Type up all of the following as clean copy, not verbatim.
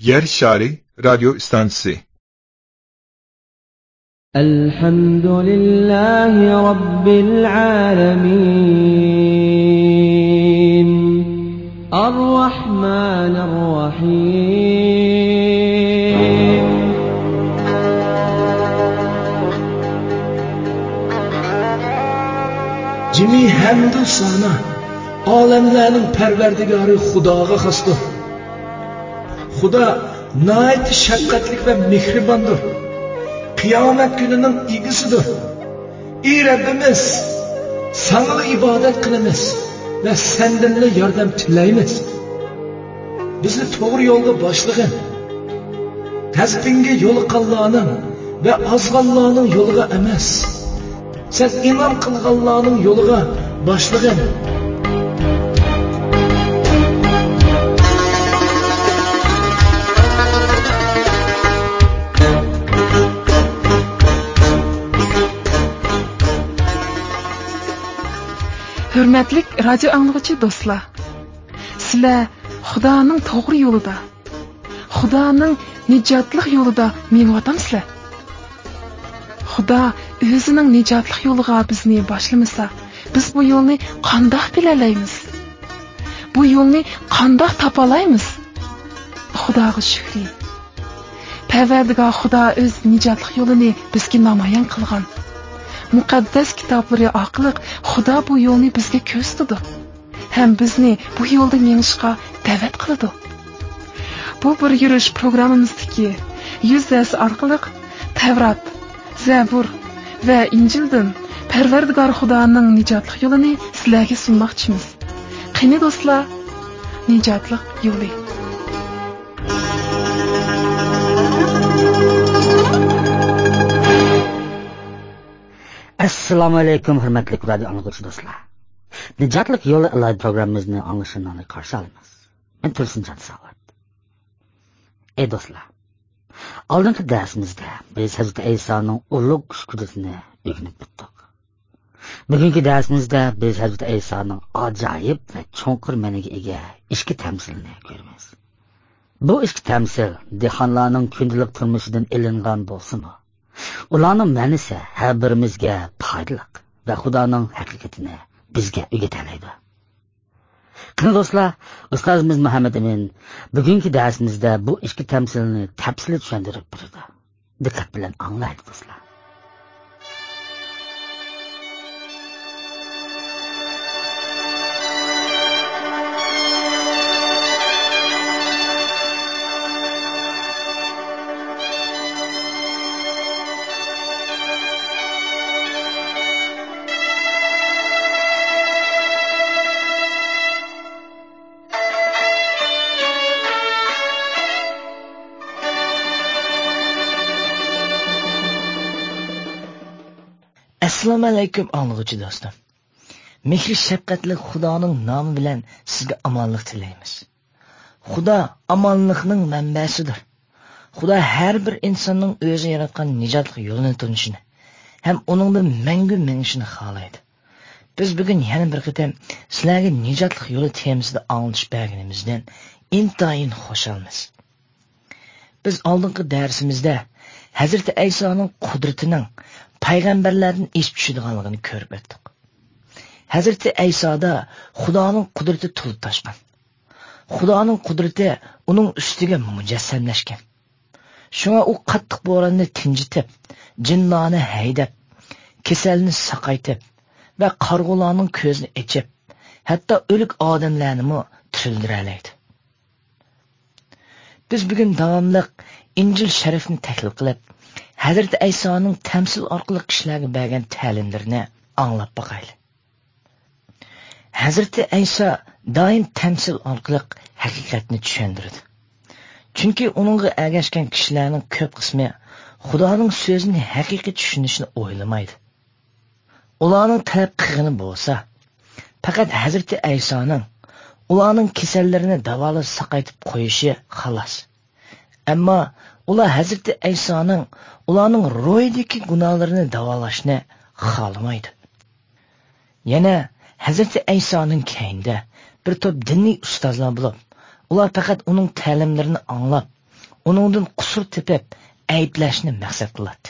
Yer Şari Radyo İstansiyası. Elhamdülillahi Rabbil alemin. Ar-Rahmanir-Rahim. Cimi hamdu sana alemlerin perverdigarı Xudoga xosdir. Xudo nihoyat shafqatli va mehribondir. Qiyomat kunining egisidir. Ey Rabbimiz, sana ibodat qilamiz va sendan yordam tilaymiz. Bizni to'g'ri yo'lga boshlagin. Tasbinga yo'liqqanlarning va ozg'anlarning yo'liga emas. Sen iman qilganlarning yo'liga boshlagin. Hürmetlik radyo anlıqçı dostlar. Sizler Xudoning to'g'ri yo'lida, Xudoning nijotlik yo'lida mengvatamsizlar. Xudo o'zining nijotlik yo'liga bizni boshlamasa, biz bu yo'lni qandoq bilalaymiz? Bu yo'lni qandoq topalaymiz? Xudoga shukr. Parvardigor Xudo o'z nijotlik yo'lini bizga namoyon qilgan. Muqaddas kitoblari orqali Xudo bu yo'lni bizga ko'rsatdi. Ham bizni bu yo'lda yengishga da'vat qiladi. Bu bir yurish programmamizdagi 100 dars orqali Tavrat, Zabur va Injildan Parvardigor Xudoning nijotlik yo'lini sizlarga sunmoqchimiz. Qani do'stlar, nijotlik yo'li. Assalomu alaykum hurmatli radio anglaguvchi do'stlar. Nijotlik yo'li live programmamizni anglashini qarshi olamiz. Men Tursunjon Savat. Ey do'stlar, oldingi darsimizda biz Hazrat Aysoning ulug' kuch-qudratini o'rganib o'tdik. Bugungi darsimizda biz Hazrat Aysoning ajoyib va cho'nqur ma'noga ega ikki tamsilini ko'ramiz. Bu ikki tamsil dehqonlarning kundalik turmushidan ilingan bo'lsin-u, ularning ma'nosi har birimizga foydali va Xudoning haqiqatini bizga o'rgatadi. Qani do'stlar, ustozimiz Muhammad Amin bugungi darsimizda bu ikki tamsilni tafsili tushuntirib berdi. Diqqat bilan anglaylik do'stlar. Assalomu alaykum anglaguvchi do'stim. Mehri shafqatli Xudoning nomi bilan sizga omonlik tilaymiz. Xudo omonlikning manbasidir. Xudo har bir insonning o'zi yaratgan nijotlik yo'lini tunishini ham uningdan mangu mengishini xohlaydi. Biz bugun yana bir qitim sizlarga nijotlik yo'li temasida anglatish berganimizdan intayin xushalmiz. Biz oldingi darsimizda Hazrat Aysoning qudratining payg'ambarlardan eshib tushadiganligini ko'rib o'tdik. Hazrat Aysoda Xudoning qudrati to'lib toshgan. Xudoning qudrati uning ustiga mujassamlashgan. Shunga u qattiq bo'ronni tinchitib, jinnlarni haydab, kasalni saqaytib va qarg'ularning ko'zini ochib, hatto o'lik odamlarni mo tirildiradi. Biz bugun davomli Injil sharifni tahlil qilib, Hazrat Aysoning tamsil orqali kishilarga bergan ta'limlarini anglab boqaylik. Hazrat Ayso doim tamsil orqali haqiqatni tushundirdi. Chunki uningga ergashgan kishilarning ko'p qismi Xudoning so'zini haqiqiy tushunishni o'ylamaydi. Ularning talab qilgani bo'lsa, faqat Hazrat Aysoning ularning kasallarini davolab saqaytib qo'yishi xolos. Ammo ular Hazrat Aysoning ularning ro'yidagi gunohlarini davolashni xohlamaydi. Yana Hazrat Aysoning keyinda bir to'p diniy ustozlar bo'lib, ular faqat uning ta'limlarini anglab, uningdan qusur tepib, ayblashni maqsad qiladi.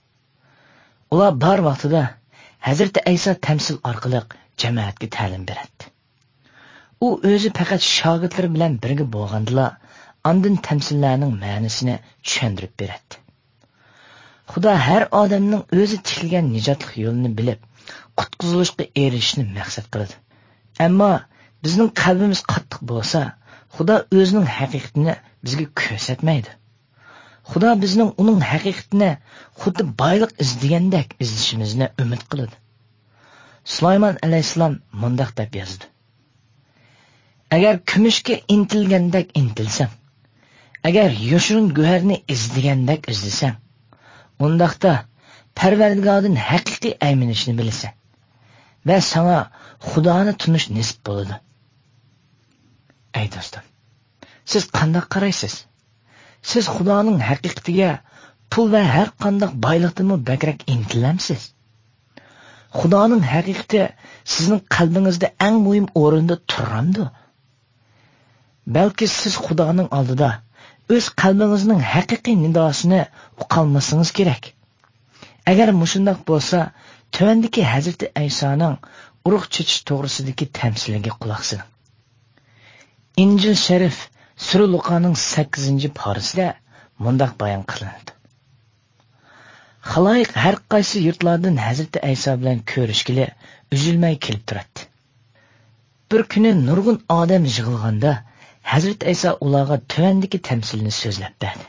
Ular bar vaqtida Hazreti Ayso tamsil orqali jamoatga ta'lim beradi. U o'zi faqat shogirdlari bilan birga bo'lgandila, ondan tamsillarning ma'nosini tushuntirib beradi. Xudo har odamning o'zi tikilgan nijotlik yo'lini bilib, qutqizilishga erishishni maqsad qiladi. Ammo bizning qalbimiz qattiq bo'lsa, Xudo o'zining haqiqatini bizga ko'rsatmaydi. Xudo bizning uning haqiqatini xuddi boylik izlagandek izlashimizni umid qiladi. Sulaymon alayhisalom mundaq deb yozdi: Agar kumushga intilgandek intilsang, agar yoshirin go'harni izlagandek izlasang, undaqda Parvardigordan haqiqiy ayminishni bilasan va sana Xudoni tunish nisb bo'ladi. Ey do'stim, siz qanday qaraysiz? Siz Xudoning haqiqatiga pul va har qanday boylikdan bakrak intilamsiz? Xudoning haqiqati sizning qalbingizda eng muhim o'rinda turamdi? Balki siz Xudoning oldida o'z qalbingizning haqiqiy nidosini uqalmasangiz kerak. Agar mushundoq bo'lsa, tövandagi Hazreti Aysoning urug' chechish to'g'risidagi tamsiliga quloq soling. Injil Sharif Sura Luqoning 8-parasida mundaq bayon qilinadi. Xaloyiq har qaysi yurtlardan Hazreti Ayso bilan ko'rishgili uzilmay kelib turadi. Bir kuni nurg'un odam yig'ilganda Hazreti Ayso ularga tövandagi tamsilni so'zlab berdi.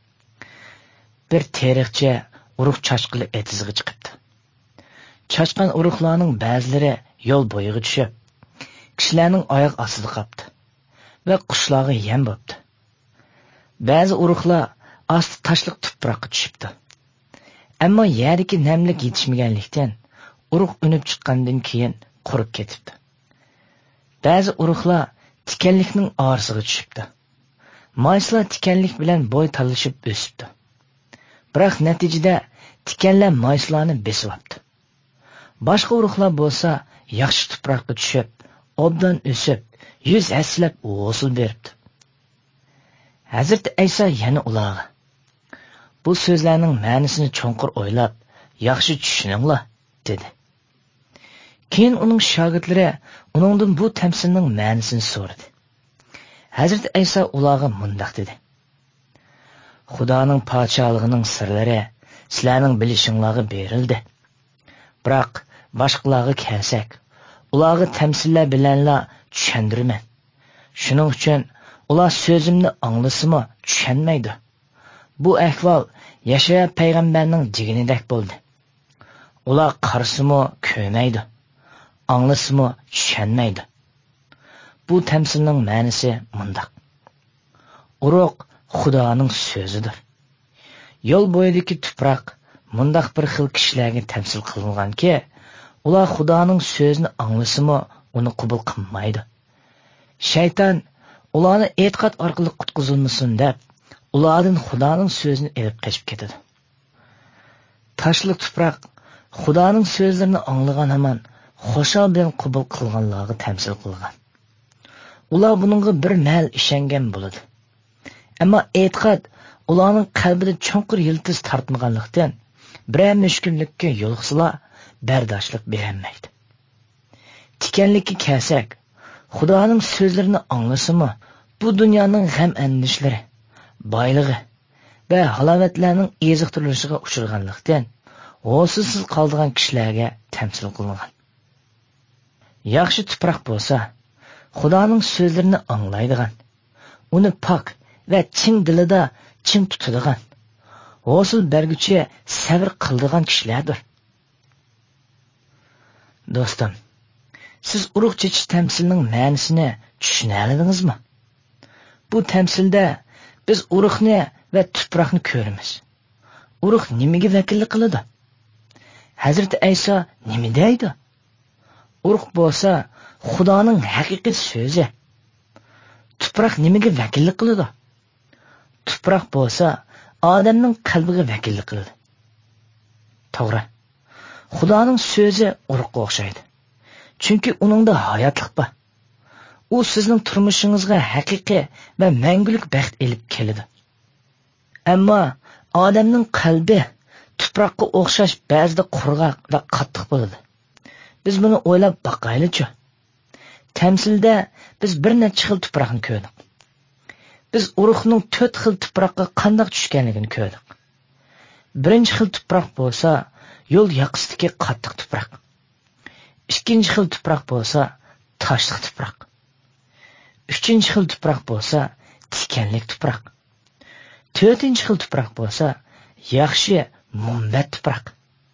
Bir teriqchi urug' chashqili etizga chiqibdi. Chashqan urug'larning ba'zilari yo'l bo'yiga tushib, kishilarning oyoq ostida qoldi va qushlarga yem bo'ldi. Ba'zi urug'lar osti tashliq tuproqqa tushibdi. Ammo yerdagi namlik yetishmaganlikdan urug' unib chiqqandan keyin qurib ketibdi. Ba'zi urug'lar tikanlikning orasiga tushibdi. Mayslar tikanlik bilan bo'y talashib o'sibdi. Biroq natijada tikanlar mayslarni besib olibdi. Boshqa urug'lar bo'lsa yaxshi tuproqqa tushib, obdan o'sib, yuz haslab hosil beribdi. Hazreti Ayso yana ularga: Bu so'zlarning ma'nosini cho'nqur o'ylab, yaxshi tushuninglar, dedi. Keyin uning shogirdlari uningdan bu tamsilning ma'nosini so'radi. Hazreti Ayso ularga mundaq dedi: Xudoning podshohligining sirlari sizlarning bilishinglarga berildi. Biroq boshqalarga kelsak, ularga tamsillar bilanla tushundirman. Shuning uchun ular so'zimni anglasimi tushunmaydi. Bu ahvol Yashaya payg'ambarning jiginidek bo'ldi. Ular qarsimi ko'rmaydi, anglasimi tushunmaydi. Bu tamsilning ma'nosi mundaq: Urug' Xudoning so'zidir. Yo'l bo'yidagi tuproq mundaq bir xil kishilarga tamsil qilinganki, ular Xudoning so'zini anglasimi uni qabul qilmaydi. Shayton ularni e'tiqod orqali qutqizilmasin deb, ulardan Xudoning so'zini elib qochib ketadi. Tashliq tuproq Xudoning so'zlarini anglagan hamon xo'shal bilan qabul qilganlarga tamsil qilgan. Ular buningga bir mal ishongan bo'ladi. Ammo e'tiqod ularning qalbida cho'nqur yildiz tortmaganlikdan biror mushkullikka yo'liqsalar bardoshlik berolmaydi. Tikanlikka kelsak, Xudoning so'zlarini anglasimi, bu dunyoning g'am andishlari, boyligi va halovatlarning eziqtirilishiga uchraganlikdan ho'sizsiz qoldigan kishilarga tamsil qilingan. Yaxshi tuproq bo'lsa, Xudoning so'zlarini anglaydigan, uni pok va chin dilida chin tutadigan, ho'sil berguchi sabr qildigan kishilardir. Do'stim, siz urug' chechish tamsilining ma'nosini tushuna oldingizmi? Bu tamsilda biz urug'ni va tuproqni ko'ramiz. Urug' nimaga vakillik qiladi? Hazreti Ayso nima deydi? Urug' bo'lsa Xudoning haqiqiy so'zi. Tuproq nimaga vakillik qiladi? Tuproq bo'lsa odamning qalbiga vakillik qiladi. To'g'ri. Xudoning so'zi urug'ga o'xshaydi. Chunki uningda hayotlik bor. U sizning turmushingizga haqiqiy va mangulik baxt elib keladi. Ammo odamning qalbi tuproqqa o'xshash ba'zida qurg'oq va qattiq bo'ladi. Biz buni o'ylab boqaylik-chi. Tamsilda biz bir necha xil tuproqni ko'rdik. Biz urug'ning 4 xil tuproqqa qanday tushganligini ko'rdik. Birinchi xil tuproq bo'lsa, yo'l yoqasidagi qattiq tuproq. Ikkinchi xil tuproq bo'lsa, toshliq tuproq. Uchinchi xil tuproq bo'lsa, tikanlik tuproq. To'rtinchi xil tuproq bo'lsa, yaxshi mumbat tuproq.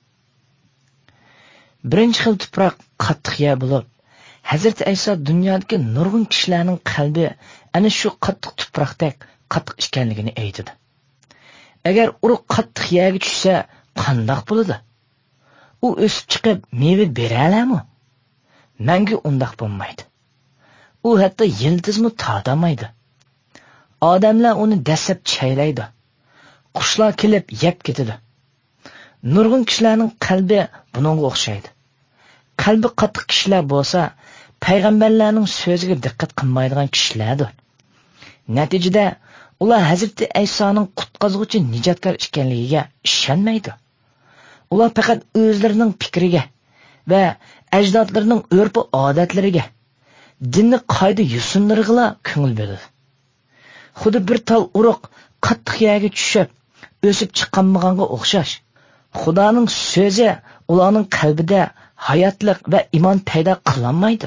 Birinchi xil tuproq qattiq yer bo'lib, Hazreti Ayso dunyodagi nurg'un kishilarning qalbi ana shu qattiq tuproqdek qattiq ekanligini aytdi. Agar urug' qattiq yerga tushsa, qandoq bo'ladi? U o'sib chiqib meva beralarmi? Menga undaq bo'lmaydi. U hatto yildizmi tortamaydi. Odamlar uni dasab chaylaydi. Qushlar kelib yeb ketadi. Nurg'un kishilarning qalbi buningga o'xshaydi. Qalbi qattiq kishilar bo'lsa, payg'ambarlarning so'ziga diqqat qilmaydigan kishilardir. Natijada ular Hazreti Aysoning qutqazuvchi nijotkor ekanligiga ishonmaydi. Ular faqat o'zlarining fikriga va ajdodlarining urf-odatlariga, dinning qoida-yo'sinlariga ko'ngil beradi. Xuddi bir tal urug' qattiq yerga tushib, o'sib chiqqanmaganga o'xshash. Xudoning so'zi ularning qalbida hayotlik va iymon paydo qilolmaydi.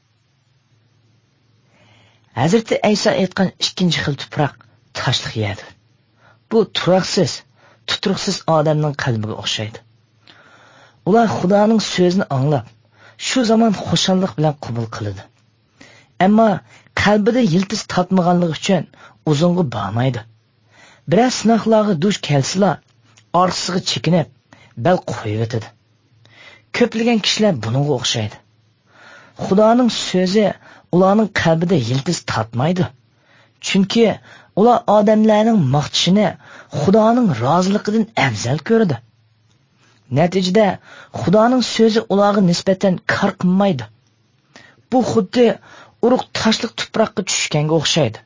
Hazreti Ayso aytgan ikkinchi xil tuproq toshliq yerdir. Bu turoqsiz, tuturuqsiz odamning qalbiga o'xshaydi. Ular Xudoning so'zini anglab, shu zamon xushallik bilan qabul qiladi. Ammo qalbida yiltiz totmaganligi uchun uzunga bormaydi. Biroz sinoqlarga duch kelsalar, orqasiga chekinib, bel qo'yib o'tadi. Ko'plagan kishilar bunga o'xshaydi. Xudoning so'zi ularning qalbida yiltiz totmaydi. Chunki ular odamlarning maqtishini Xudoning roziligidan afzal ko'radi. Natijada Xudoning so'zi ularga nisbatan kor qilmaydi. Bu xuddi urug' toshliq tuproqqa tushganga o'xshaydi.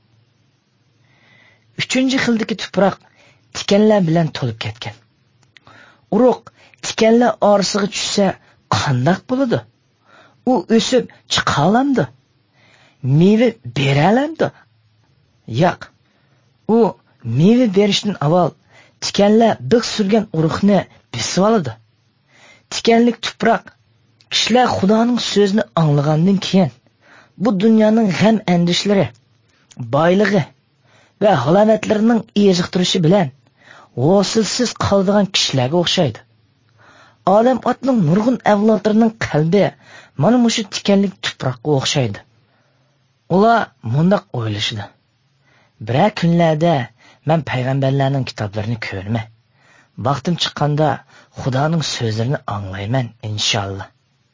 Uchinchi xildagi tuproq tikanlar bilan to'lib ketgan. Urug' tikanlar orasiga tushsa, qandoq bo'ladi? U o'sib chiqa olamdi? Meva bera olamdi? Yo'q. U meva berishdan avval tikanlar big' surgan urug'ni besib oladi. Tikanlik tuproq kishilar Xudoning so'zini anglagandan keyin bu dunyoning g'am andishlari, boyligi va halovatlarining eziqtirishi bilan vosilsiz qoladigan kishilarga o'xshaydi. Odam otning nurg'un avlodlarining qalbi mana shu tikanlik tuproqqa o'xshaydi. Ular mundaq o'ylashdi. Biroq kunlarda men payg'ambarlarning kitoblarini ko'raman. Vaqtim chiqqanda Xudoning so'zlarini anglayman inshaalloh.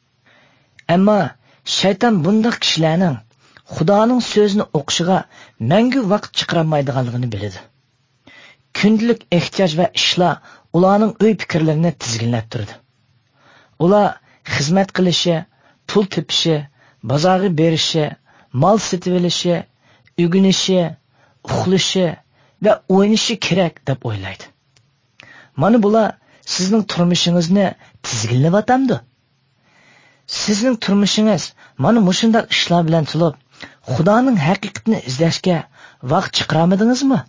Ammo shayton bundaq kishilarning Xudoning so'zini o'qishiga mangu vaqt chiqarmaydiganligini biladi. Kundalik ehtiyoj va ishlar ularning o'y fikrlarini tizginlab turdi. Ular xizmat qilishi, pul tepishi, bozorga berishi, mol sotib olishi, o'g'inishi, uxlashi va o'ynashi kerak deb o'ylaydi. Mana bular sizning turmushingizni tizginlayapti. Sizning turmushingiz mana mushundaq ishlar bilan to'lib, Xudoning haqiqatini izlashga vaqt chiqaramadingizmi?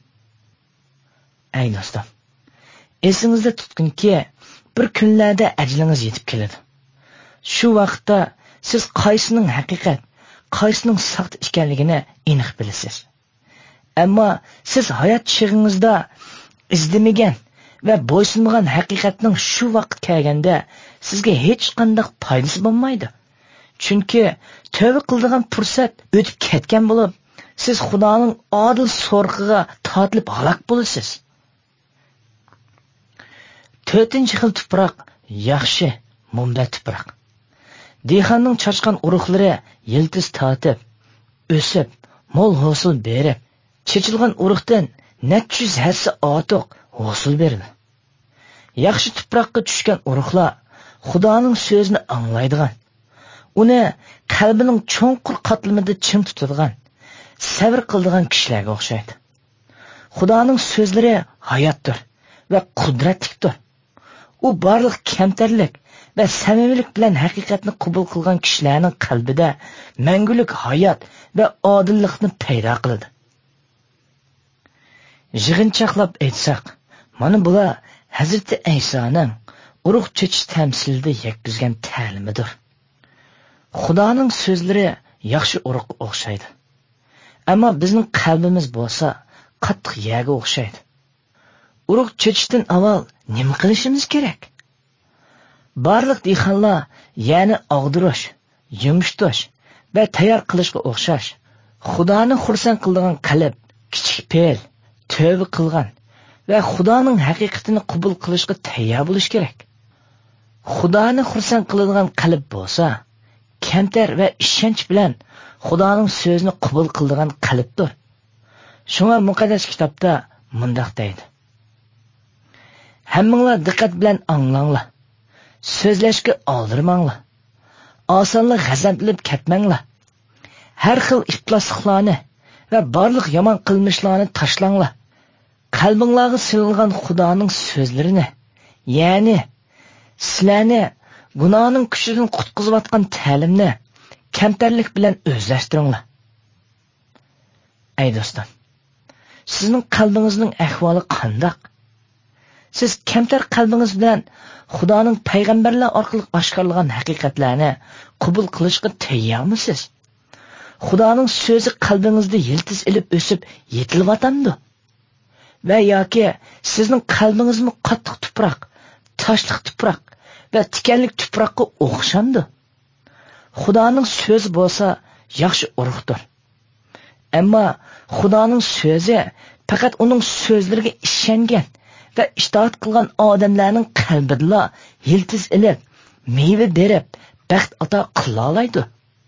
Ey do'stim, esingizda tutgunki, bir kunlarda ajlingiz yetib keladi. Shu vaqtda siz qaysining haqiqat, qaysining soxta ekanligini aniq bilasiz. Ammo siz hayot chig'ingizda izlamagan va bo'ysunmagan haqiqatning shu vaqt kelganda sizga hech qanday foydasi bo'lmaydi. Chunki tövbe qiladigan fursat o'tib ketgan bo'lib, siz Xudoning odil so'rg'iga tortilib halok bo'lasiz. To'rtinchi xil tuproq yaxshi mumbat tuproq. Dehqonning chochqan urug'lari yiltiz tortib, o'sib, mo'l hosil berib, chechilgan urug'dan necha yuz hassa ortiq hosil beradi. Yaxshi tuproqqa tushgan urug'lar Xudoning so'zini anglaydigan, uni qalbining cho'nqur qatlamida chim tutadigan, sabr qiladigan kishilarga o'xshaydi. Xudoning so'zlari hayotdir va qudratlidir. U barliq kamtarlik va samimiylik bilan haqiqatni qabul qilgan kishilarning qalbida mangulik hayot va odillikni paydo qiladi. Yig'inchoqlab aytsak, mana bular Hazrati Aysoning urug' chechish tamsilida yetkazgan ta'limidir. Xudoning so'zlari yaxshi urug'ga o'xshaydi. Ammo bizning qalbimiz bo'lsa, qattiq yaga o'xshaydi. Urug' chechishdan avval nima qilishimiz kerak? Barliq dehqonlar, ya'ni og'dirish, yumshatish va tayyor qilishga o'xshash, Xudoni xursand qiladigan qalb, kichik fe'l, tövbe qilgan va Xudoning haqiqatini qabul qilishga tayyor bo'lish kerak. Xudoni xursand qiladigan qalb bo'lsa, kamtar va ishonch bilan Xudoning so'zini qabul qiladigan qalbdir. Shunga muqaddas kitobda mundaq deydi: Hammanglar diqqat bilan anglanglar. So'zlashga oldirmanglar. Osonla g'azablanib ketmanglar. Har xil iflosliklarni va barliq yomon qilmishlarni tashlanglar. Qalbingizga silingan Xudoning so'zlarini, ya'ni sizlarni gunohning kuchidan qutqizayotgan ta'limni kamtarlik bilan o'zlashtiringlar. Ey do'stim, sizning qalbingizning ahvoli qanday? Siz kamtar qalbingiz bilan Xudoning payg'ambarlar orqali oshkorlagan haqiqatlarni qabul qilishga tayyormisiz? Xudoning so'zi qalbingizda yiltiz ilib o'sib yetilyapti? Va yoki sizning qalbingizmi qattiq tuproq, toshliq tuproq va tikanlik tuproqqa o'xshamdi? Xudoning so'zi bo'lsa yaxshi urug'dir. Ammo Xudoning so'zi faqat uning so'zlariga ishongan va itoat qilgan odamlarning qalbida yiltiz ilib, meva berib, baxt ato qila oladi.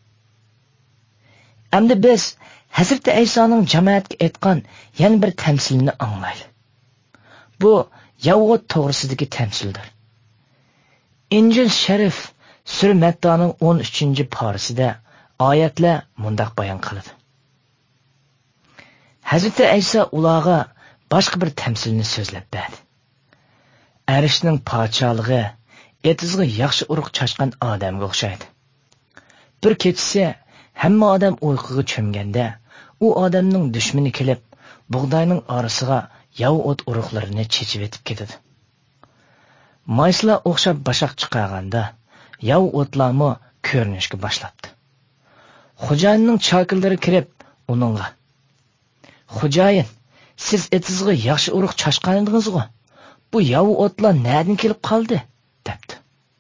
Endi biz Hazrati Aysoning jamoatga aytgan yana bir tamsilni anglaylik. Bu Yahud to'g'risidagi tamsildir. Injil Sharif Sura Mattoning 13-parasida oyatlar mundaq bayon qiladi. Hazrati Ayso ularga boshqa bir tamsilni so'zlab berdi. Arishning podshohligi etizga yaxshi urug' chashgan odamga o'xshaydi. Bir kechasi hamma odam uyquga cho'mganda, u odamning dushmani kelib, bug'doyning orasiga yav o't urug'larini chechib etib ketadi. Mayslar o'xshab bashaq chiqarganda, yav o'tlarmi ko'rinishga boshlabdi. Xo'jayinning chokirlari kirib, uningga: "Xo'jayin, siz etizga yaxshi urug' chashgan edingiz-ku. Bu yav o'tlar nerdan kelib qoldi?" debdi.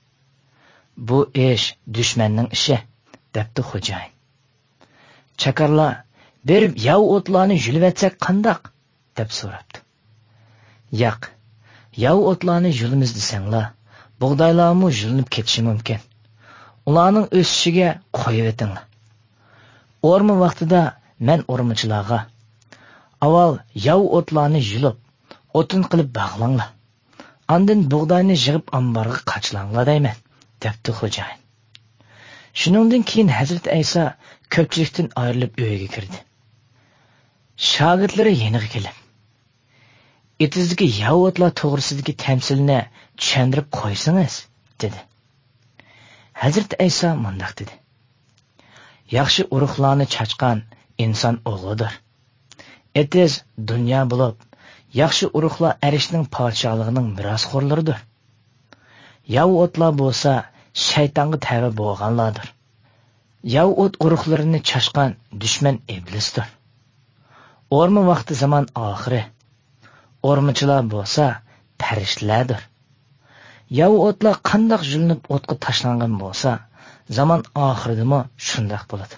"Bu ish dushmanning ishi", debdi xo'jayin. Chakarlar: "Berib yav o'tlarni yulib etsak qandoq?" deb so'rabdi. "Yo'q, yav o'tlarni yulimiz desanglar, bug'doylarmi yulinib ketishi mumkin. Ularning o'sishiga qo'yib etinglar. O'rma vaqtida men o'rmachilarga: avval yav o'tlarni yulib, o'tin qilib bog'langlar. Andin bug'doyni yig'ib omborga qachlanglar deyman", debdi xo'jayin. Shuningdan keyin Hazrat Ayso ko'pchilikdan ayrilib uyiga kirdi. Shogirdlari yeniga kelib: "Etizdagi yav o'tlar to'g'risidagi tamsilni tushuntirib qo'ysangiz", dedi. Hazrat Ayso mundaq dedi: "Yaxshi urug'larni chachqan inson o'g'lidir. Etiz dunyo bo'lib, yaxshi urug'lar arishning podshohligining merosxo'rlaridir. Yav o'tlar bo'lsa shaytonga tava bo'lganlardir. Yav o't urug'larini chashqan dushman iblisdir. O'rma vaqti zamon oxiri. O'rmachilar bo'lsa farishtalardir. Yav o'tlar qandoq yulinib o'tga tashlangan bo'lsa, zamon oxiridimi shundoq bo'ladi.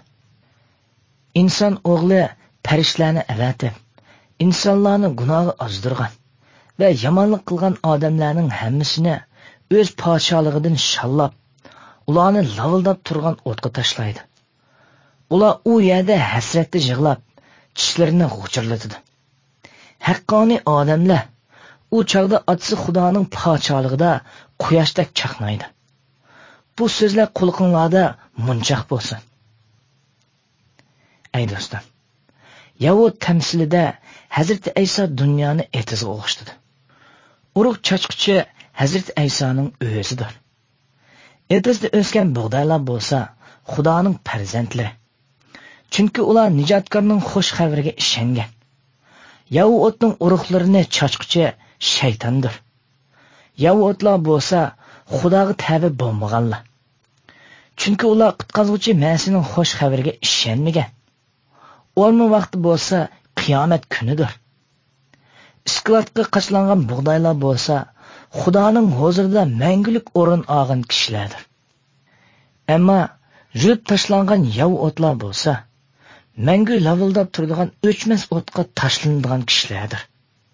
Inson o'g'li farishtalarni avatib, insonlarni gunohga ozdirgan va yomonlik qilgan odamlarning hammasini o'z podshohligidan shallab, ularni lavildab turgan o'tga tashlaydi. Ular u yerda hasratda yig'lab, tishlarini g'uchirlatadi. Haqqoniy odamlar u chog'da otasi Xudoning podshohligida quyoshdek chaqnaydi. Bu so'zlar qulqinlarda munchoq bo'lsin." Ey do'stim, Yahud tamsilida Hazreti Ayso dunyoni etizga o'xshatdi. Urug' chachquchi Hazreti Aysoning o'zidir. Etizda o'sgan bug'doylar bo'lsa, Xudoning farzandlari. Chunki ular nijotkorning xush xabariga ishongan. Yahudning urug'larini chachquchi shaytondir. Yahudlar bo'lsa, Xudoga tabi bo'lmaganlar. Chunki ular qutqazuvchi Masihning xush xabariga ishonmagan. O'lma vaqti bo'lsa, qiyomat kunidir. Isklatga qachlangan bug'doylar bo'lsa, Xudoning huzurida mangulik o'rin olgan kishilardir. Ammo yulib tashlangan Yahudlar bo'lsa, mangu lavildab turadigan o'chmas o'tqa tashlanadigan kishilardir.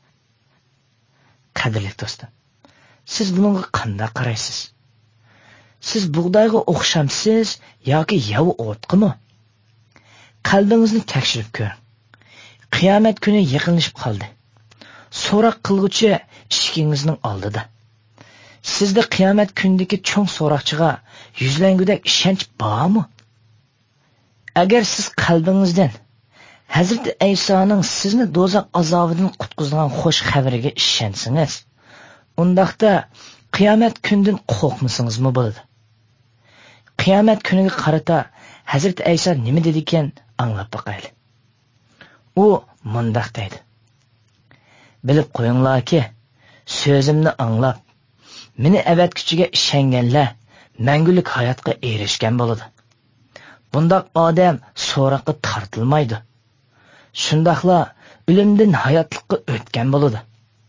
Qadrli do'stlar, siz bunga qanday qaraysiz? Siz bug'doyga o'xshamsiz yoki Yahudmi? Qalbingizni tekshirib ko'ring. Qiyomat kuni yaqinlashib qoldi. So'roq qilguchi ishkingizning oldida. Sizda qiyomat kunidagi cho'ng so'roqchiga yuzlangudek ishonch bormi? Agar siz qalbingizdan Hazreti Aysoning sizni do'zax azobidan qutqizgan xush xabariga ishonsangiz, undaqda qiyomat kunidan qo'rqmasingizmi bo'ladi? Qiyomat kuniga qarata Hazreti Ayso nima dedi ekan, anglab boqaylik. U mundaq deydi: Bilib qo'yinglarki, so'zimni anglab, meni avatkuchiga ishonganlar mangulik hayotga erishgan bo'ladi. Bundaq odam so'roqqa tortilmaydi. Shundaqla o'limdan hayotlikka o'tgan bo'ladi.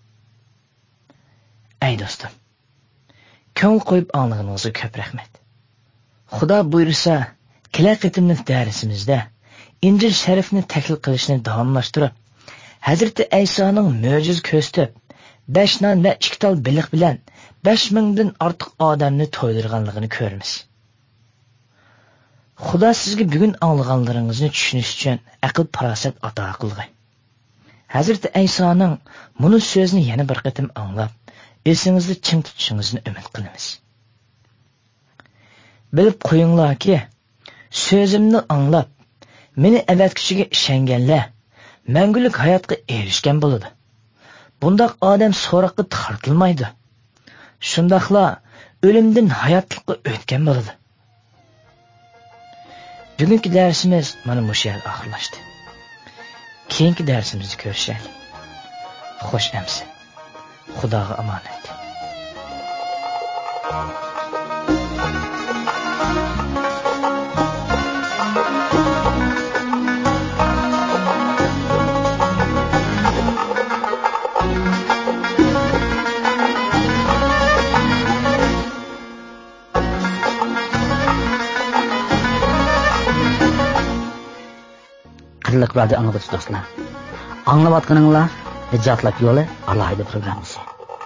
Ey do'stim, ko'ngil qo'yib anglag'iningizga ko'p rahmat. Xudo buyursa, kelar qitimlik darsimizda Injil sharifni tahlil qilishni davomlashtirib, Hazreti Aysoning mo'jiz ko'rsatib, 5 non va 2 tal biliq bilan 5000 dan ortiq odamni to'ydirganligini ko'ramiz. Xudo sizga bugun anglaganlaringizni tushunish uchun aql farosat ato qilgan. Hazreti Aysoning buni so'zni yana bir qatim anglab, esingizda chin tutishingizni umid qilamiz. Bilib qo'yinglarki, so'zimni anglab, meni avatkuchiga ishonganlar mangulik hayotga erishgan bo'ladi. Bundaq odam so'roqqa tortilmaydi. Shundaqla o'limdan hayotlikka o'tgan bo'ladi. Bugungi darsimiz mana bu yerda oxirlashdi. Keyingi darsimizda ko'rishaylik. Xo'sh amsi. Xudoga omonat. Qadrli radio anglag'uchi do'stlar, anglayotganinglar Nijotlik yo'li alohida programmasi.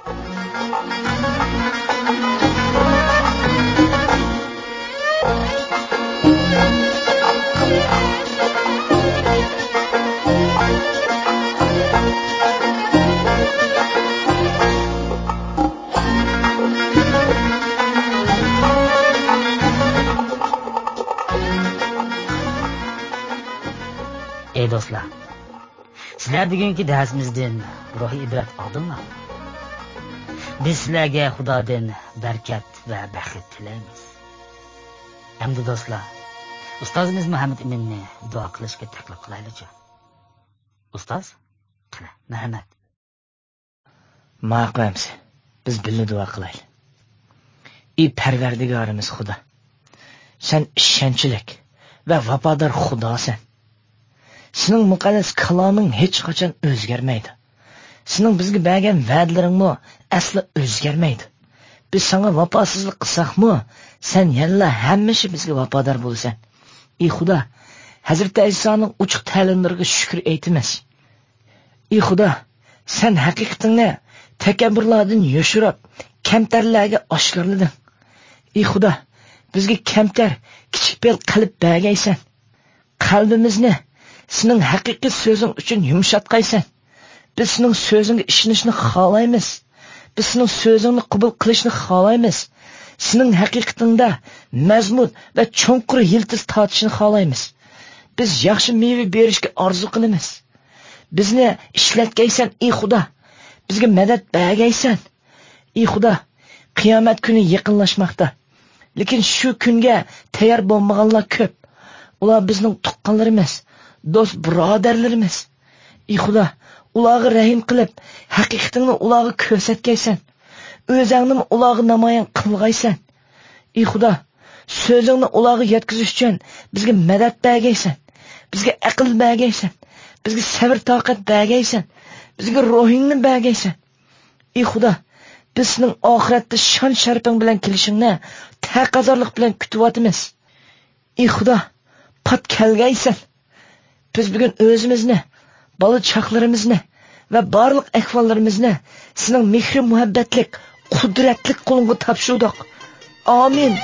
Ey do'stlar, sizlar bugungi darsimizdan ruhiy ibrat oldinglar. Biz sizlarga Xudodan barkat va baxt tilaymiz. Endi do'stlar, ustozimiz Muhammad Aminni duo qilishga taklif qilaylik. Ustoz, qila, marhamat. Ma'qulmiz. Biz birga duo qilaylik. Ey Parvardigorimiz Xudo, sen ishonchlik va vafodor Xudosan. Sening muqaddas kaloming hech qachon o'zgarmaydi. Sening bizga bergan va'dalaringmi asli o'zgarmaydi. Biz senga vafosizlik qilsaqmi, sen yana hamisha bizga vafodor bo'lasan. Ey Xudo, Hazreti Aysoning uchiq ta'limlariga shukr aytamiz. Ey Xudo, sen haqiqatni takabburlardan yoshirib, kamtarlarga oshkorlading. Ey Xudo, bizga kamtar, kichik bel qalb bergaysan. Qalbimizni sening haqiqiy so'zing uchun yumshatqaysan. Biz sening so'zingga ishonishni xohlaymiz. Biz sening so'zingni qabul qilishni xohlaymiz. Sening haqiqatingda mazmun va cho'nqur yildiz tortishni xohlaymiz. Biz yaxshi meva berishga orzu qilamiz. bizni ishlatgaysan ey Xudo, bizga madad bergaysan ey Xudo. Qiyomat kuni yaqinlashmoqda, lekin shu kunga tayyor bo'lmaganlar ko'p. Ular bizning tuqqanlarimiz, do'st birodarlarimiz. Ey Xudo, ularga rahim qilib, haqiqatni ularga ko'rsatgaysan. O'zingni ularga namoyon qilgaysan. Ey Xudo, so'zingni ularga yetkazish uchun bizga madad bergaysan. Bizga aql bergaysan. Bizga sabr toqat bergaysan. Bizga ruhingni bergaysan. Ey Xudo, bizning oxiratda shon sharafing bilan kelishingni taqozorlik bilan kutyapmiz. Ey Xudo, pat kelgaysan. Biz bugun o'zimizni, bola chaqlarimizni va barliq ahvollarimizni sening mehr muhabbatlik, qudratli qo'lingga topshirdik. Amin.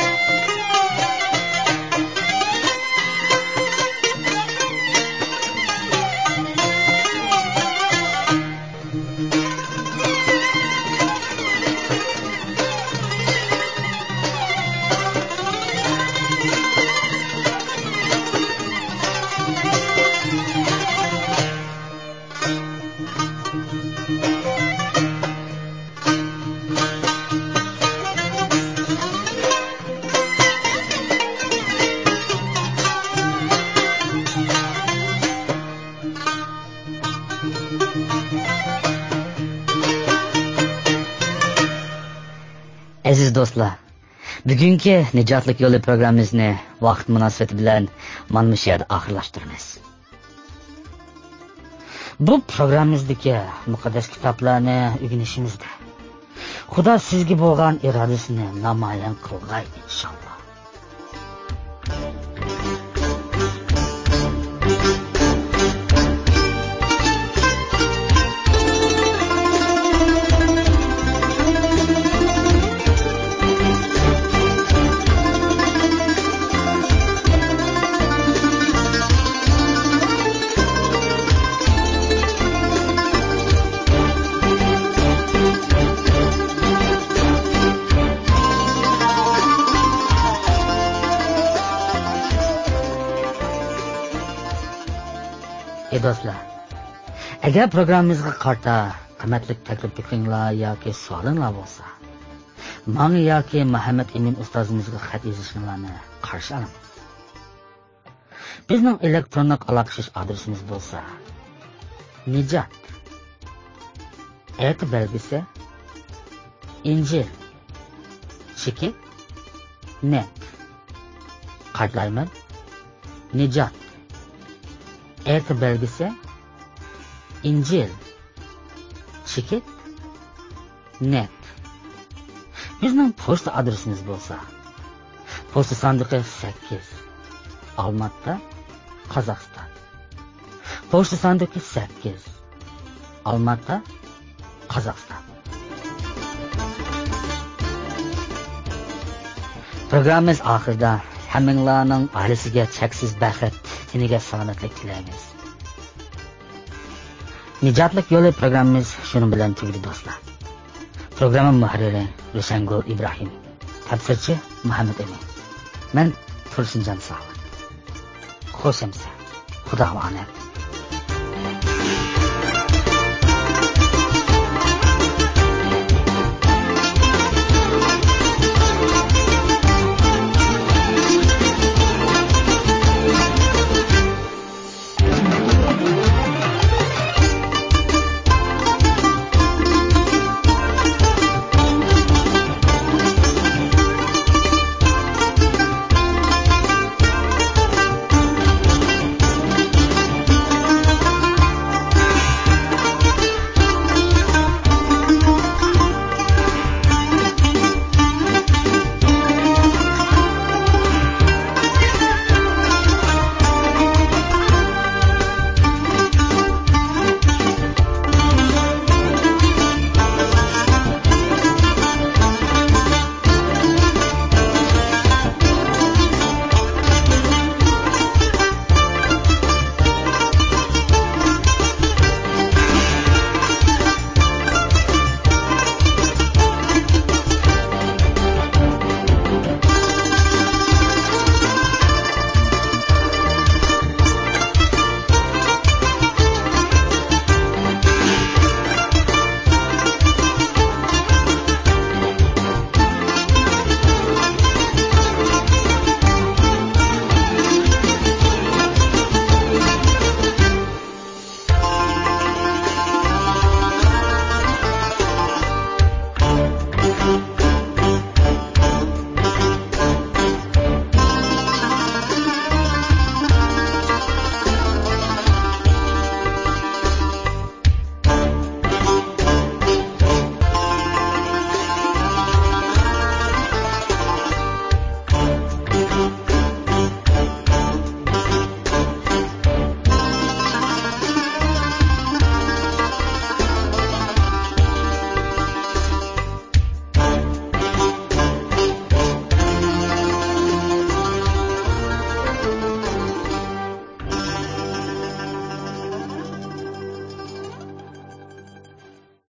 Aziz do'stlar, bugungi Nijotlik yo'li programmamizni vaqt munosabati bilan mana shu yerda oxirlashtiramiz. Bu programmamizdagi muqaddas kitoblarni o'rganishimizda Xudo sizga bo'lgan irodasini namoyon qilg'ay inshaalloh. Do'stlar, agar programmamizga qarta qimmatli taklif fikringlar yoki savolinglar bo'lsa, menga yoki Muhammad Emin ustozimizga xat yozishinglarni qarshi olamiz. Bizning elektron aloqa adresimiz bo'lsa: Nijot @belgisi Injil cheki net. Qaytlayman: Nijot belgisi Injil chekit net. Bizning pochta adresimiz bo'lsa: pochta sandiqi 8, Olmaota, Qozog'iston. Pochta sandiqi 8, Olmaota, Qozog'iston. Programmamiz oxirida hammanglarning oilasiga cheksiz baxt, tiniga salomatlik tilaymiz. Nijotlik yo'li programmamiz shuni bilan tugadi do'stlar. Programma muharriri Rushangul Ibrohim, tafsirchi Muhammad Emin. Men Tursunjon Sog'at. Xushimsa. Xudo omonat.